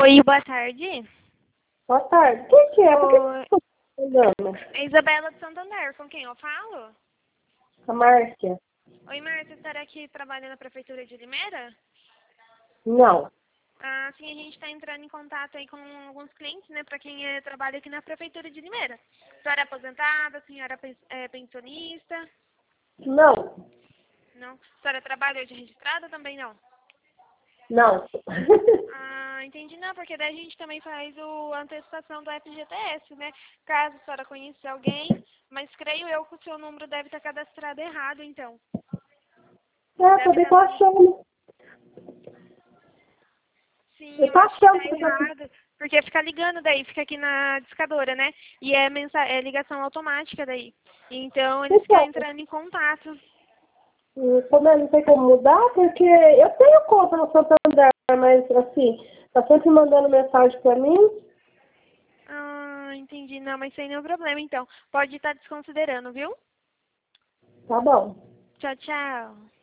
Oi, boa tarde. Boa tarde. O que é? Por que Oi, você está ligando? é Isabela de Santander, com quem eu falo? A Márcia? Oi, Márcia, estará aqui trabalhando na Prefeitura de Limeira? Não. Ah, sim, a gente está entrando em contato aí com alguns clientes, né, para quem trabalha aqui na Prefeitura de Limeira. A senhora é aposentada, a senhora é pensionista? Não. Não? A senhora trabalha hoje registrada? Também não? Não. Ah, entendi. Não, porque daí a gente também faz a antecipação do FGTS, né? Caso a senhora conheça alguém, mas creio eu que o seu número deve estar cadastrado errado, então. Deve Também estar tô no... achando. Sim, Eu eu tô acho que achando tá que eu tô... errado. Porque fica ligando daí, fica aqui na discadora, né? E é ligação automática daí. Então eles ficam Então, entrando em contato. como eu não sei como mudar, porque eu tenho conta no Santander, mas assim, tá sempre mandando mensagem pra mim. Ah, entendi. Não, mas sem nenhum problema, então. Pode estar desconsiderando, viu? Tá bom. Tchau, tchau.